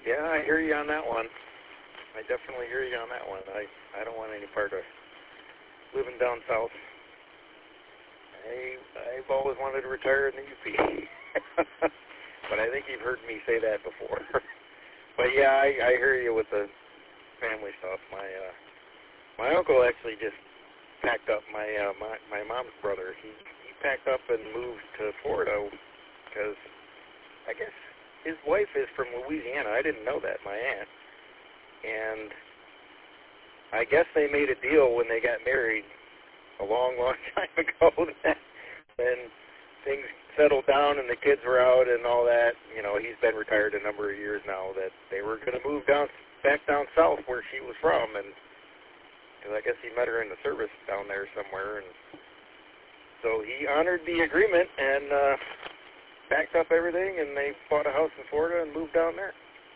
Yeah, I hear you on that one. I definitely hear you on that one. I don't want any part of living down south. I've always wanted to retire in the UP. But I think you've heard me say that before. But yeah, I hear you with the family stuff. My uncle actually just packed up. My mom's brother. He packed up and moved to Florida because I guess his wife is from Louisiana. I didn't know that, my aunt. And I guess they made a deal when they got married a long, long time ago and things settled down and the kids were out and all that. You know, he's been retired a number of years now, that they were going to move back down south where she was from. And cause I guess he met her in the service down there somewhere. And so he honored the agreement and packed up everything, and they bought a house in Florida and moved down there.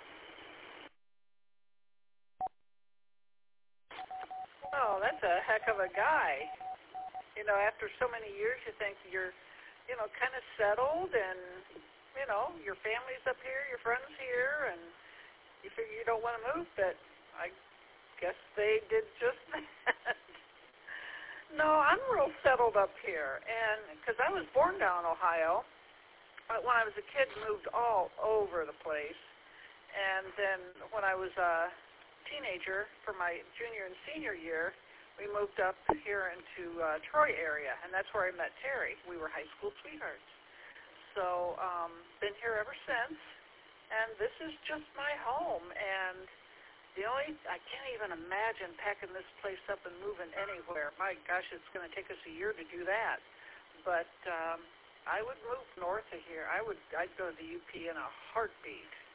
Oh, that's a heck of a guy. You know, after so many years, you think you're, you know, kind of settled, and, you know, your family's up here, your friends here, and you figure you don't want to move, but I guess they did just that. No, I'm real settled up here, and because I was born down in Ohio, but when I was a kid, moved all over the place, and then when I was a teenager for my junior and senior year, we moved up here into Troy area, and that's where I met Terry. We were high school sweethearts. So been here ever since, and this is just my home. And I can't even imagine packing this place up and moving anywhere. My gosh, it's going to take us a year to do that. But I would move north of here. I'd go to the UP in a heartbeat.